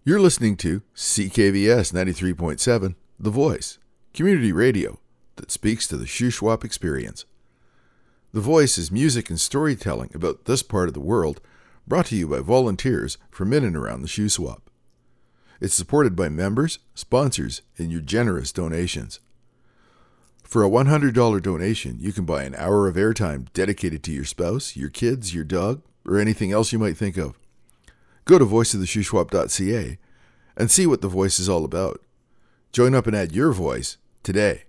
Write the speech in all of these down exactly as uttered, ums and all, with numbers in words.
You're listening to C K V S ninety-three point seven, The Voice, community radio that speaks to the Shuswap experience. The Voice is music and storytelling about this part of the world, brought to you by volunteers from in and around the Shuswap. It's supported by members, sponsors, and your generous donations. For a one hundred dollars donation, you can buy an hour of airtime dedicated to your spouse, your kids, your dog, or anything else you might think of. Go to voice of the shuswap dot c a and see what The Voice is all about. Join up and add your voice today.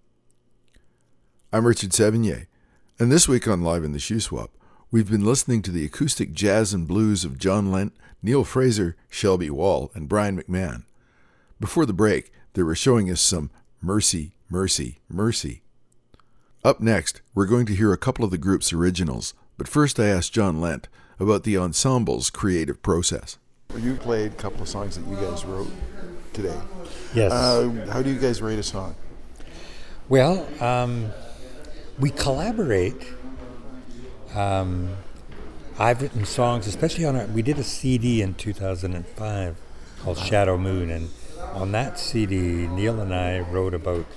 I'm Richard Sevigny, and this week on Live in the Shuswap, we've been listening to the acoustic jazz and blues of John Lent, Neil Fraser, Shelby Wall, and Brian McMahon. Before the break, they were showing us some Mercy, Mercy, Mercy. Up next, we're going to hear a couple of the group's originals, but first I asked John Lent about the ensemble's creative process. You played a couple of songs that you guys wrote today. Yes. Uh, how do you guys write a song? Well, um, we collaborate. Um, I've written songs, especially on our, we did a C D in two thousand five called Shadow Moon, and on that C D, Neil and I wrote about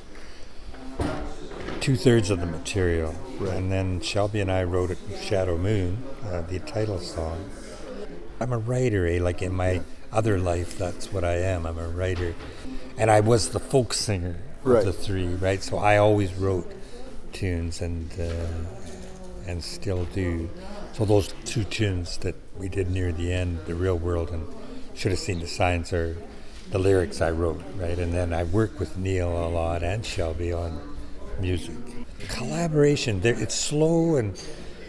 two-thirds of the material. Right. And then Shelby and I wrote Shadow Moon, uh, the title song. I'm a writer, eh? Like in my other life, that's what I am. I'm a writer. And I was the folk singer right. of the three, right? So I always wrote tunes and uh, and still do. So those two tunes that we did near the end, The Real World and Should Have Seen the Signs, are the lyrics I wrote, right? And then I work with Neil a lot and Shelby on music. Collaboration, there, it's slow and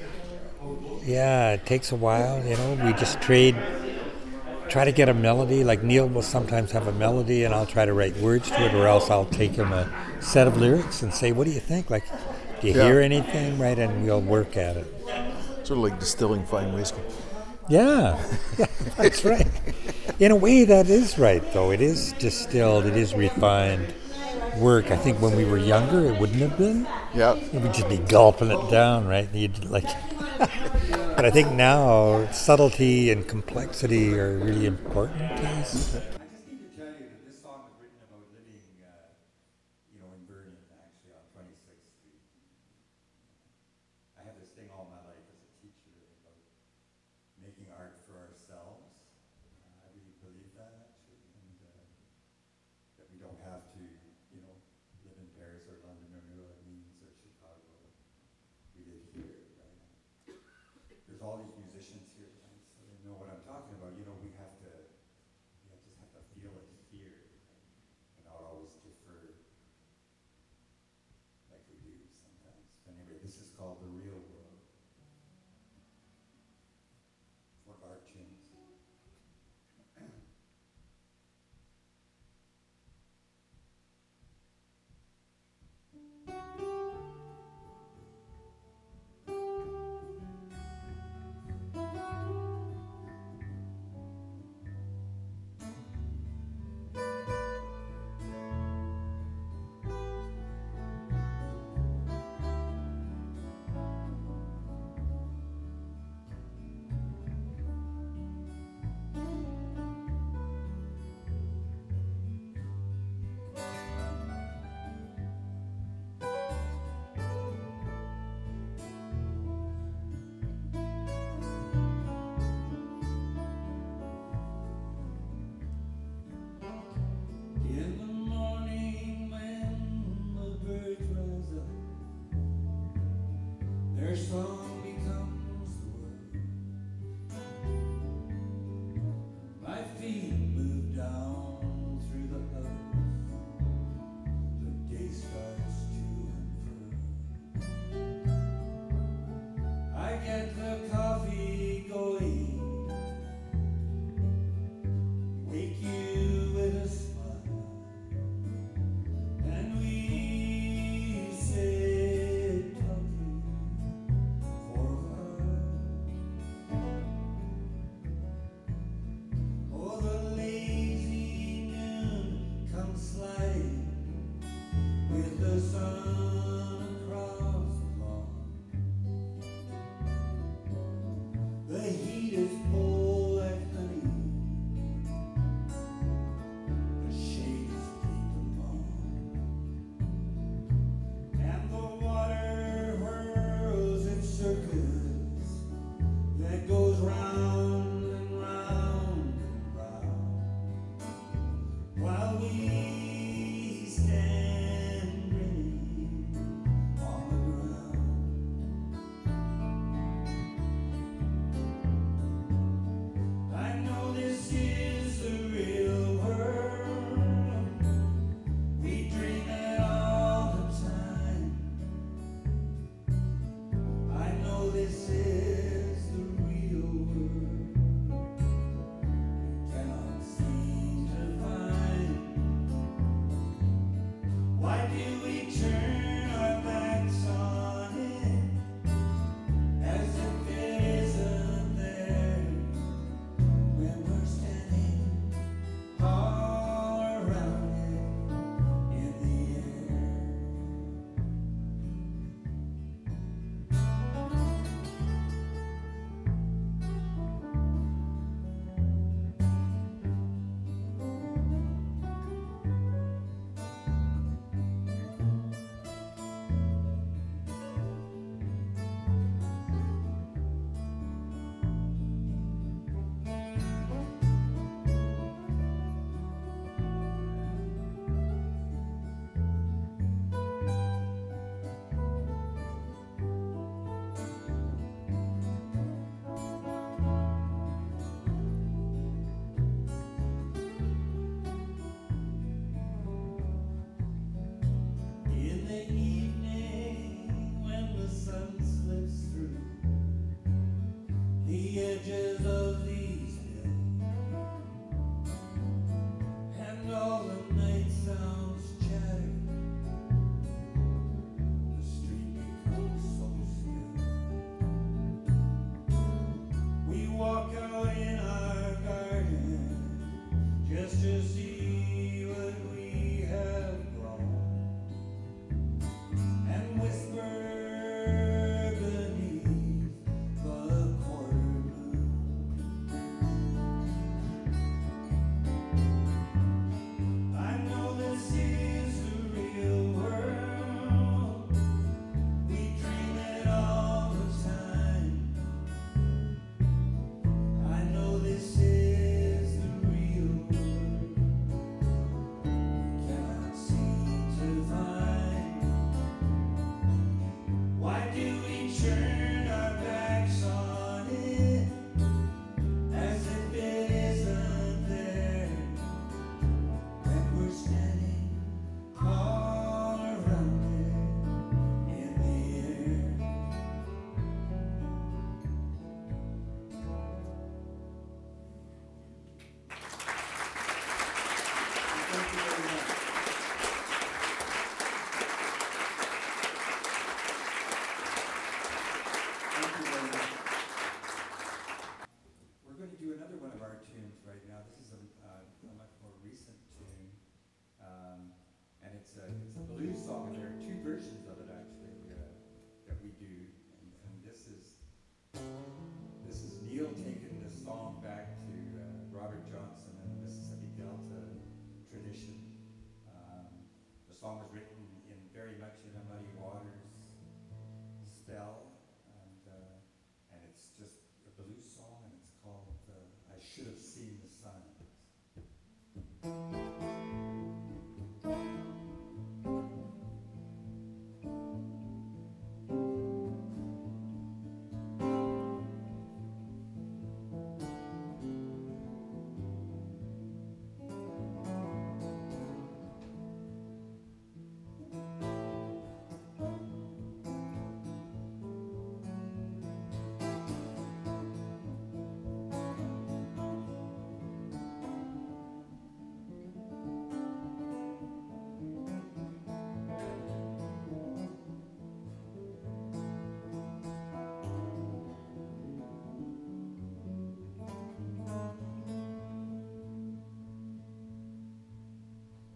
yeah, it takes a while, you know. We just trade, try to get a melody. Like Neil will sometimes have a melody and I'll try to write words to it, or else I'll take him a set of lyrics and say, what do you think? Like, do you yeah. hear anything? Right, and we'll work at it. Sort of like distilling fine whiskey. Yeah, yeah, that's right. In a way, that is right, though. It is distilled, it is refined work. I think when we were younger, it wouldn't have been. Yeah. We'd just be gulping it down, right? You'd like. But I think now subtlety and complexity are really important to us. I just need to tell you that this song was written about living, uh, you know, in Vernon, actually, on twenty-sixth Street. I had this thing all my life as a teacher about making art for ourselves. Uh, I really believe that, actually, and uh, that we don't have to, you know, live in Paris or London or New Orleans or Chicago. We live here, right? There's all these musicians here, right? So they know what I'm talking about. You know, we have to, we just have to feel it here, right? And not always defer like we do sometimes. But anyway, this is called The Real World. One of our tunes.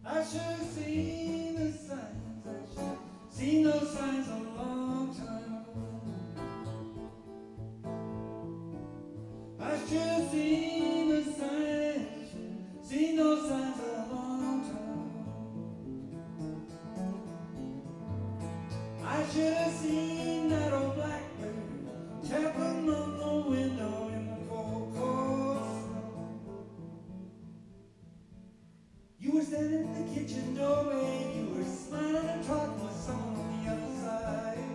I should have seen the signs, I should have seen those signs a long time ago. I should have seen the signs, seen those signs a long time ago. I should have seen that old blackbird tapping on the window in the cold, cold snow. You were standing in the kitchen doorway, you were smiling and talking with someone on the other side.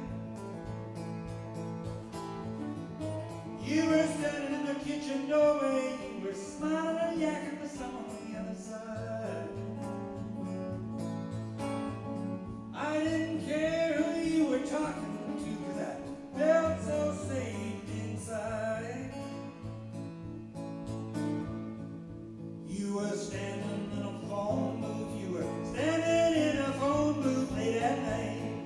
You were standing in the kitchen doorway, you were smiling and yakking with someone on the other side. I didn't care who you were talking to, 'cause I felt so safe inside. You were standing in a phone booth, you were standing in a phone booth late at night.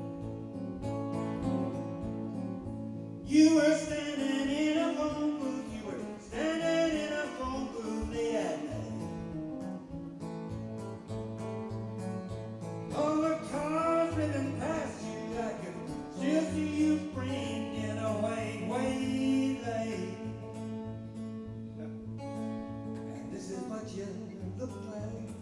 You were standing in a phone booth, you were standing in a phone booth late at night. All the cars driven past you, I could still see you framed in a white, white light. And this is what you look like.